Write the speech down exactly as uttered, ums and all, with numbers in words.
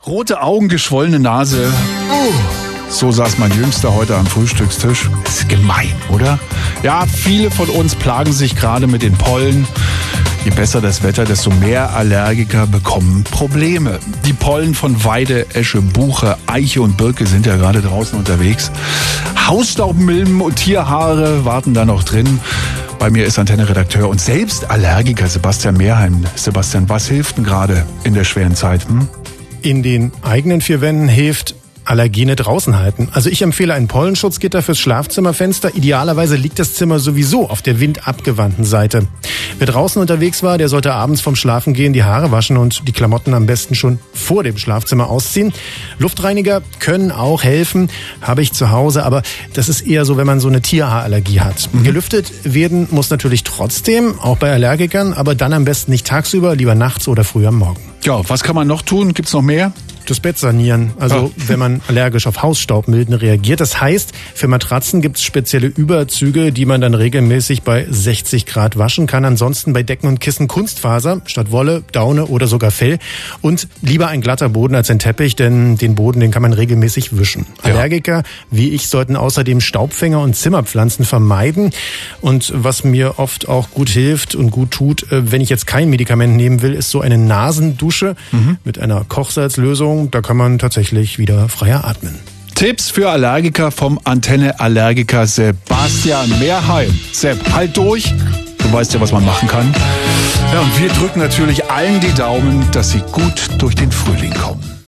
Rote Augen, geschwollene Nase. Oh, so saß mein Jüngster heute am Frühstückstisch. Ist gemein, oder? Ja, viele von uns plagen sich gerade mit den Pollen. Je besser das Wetter, desto mehr Allergiker bekommen Probleme. Die Pollen von Weide, Esche, Buche, Eiche und Birke sind ja gerade draußen unterwegs. Hausstaubmilben und Tierhaare warten da noch drin. Bei mir ist Antenne-Redakteur und selbst Allergiker Sebastian Mehrheim. Sebastian, was hilft denn gerade in der schweren Zeit? Hm? In den eigenen vier Wänden hilft Allergene draußen halten. Also ich empfehle ein Pollenschutzgitter fürs Schlafzimmerfenster. Idealerweise liegt das Zimmer sowieso auf der windabgewandten Seite. Wer draußen unterwegs war, der sollte abends vorm Schlafengehen die Haare waschen und die Klamotten am besten schon vor dem Schlafzimmer ausziehen. Luftreiniger können auch helfen, habe ich zu Hause, aber das ist eher so, wenn man so eine Tierhaarallergie hat. Mhm. Gelüftet werden muss natürlich trotzdem, auch bei Allergikern, aber dann am besten nicht tagsüber, lieber nachts oder früh am Morgen. Ja, was kann man noch tun? Gibt's noch mehr? Das Bett sanieren, also ja. Wenn man allergisch auf Hausstaubmilben reagiert. Das heißt, für Matratzen gibt es spezielle Überzüge, die man dann regelmäßig bei sechzig Grad waschen kann. Ansonsten bei Decken und Kissen Kunstfaser statt Wolle, Daune oder sogar Fell. Und lieber ein glatter Boden als ein Teppich, denn den Boden, den kann man regelmäßig wischen. Ja. Allergiker wie ich sollten außerdem Staubfänger und Zimmerpflanzen vermeiden. Und was mir oft auch gut hilft und gut tut, wenn ich jetzt kein Medikament nehmen will, ist so eine Nasendusche mhm. mit einer Kochsalzlösung. Da kann man tatsächlich wieder freier atmen. Tipps für Allergiker vom Antenne-Allergiker Sebastian Mehrheim. Sepp, halt durch. Du weißt ja, was man machen kann. Ja, und wir drücken natürlich allen die Daumen, dass sie gut durch den Frühling kommen.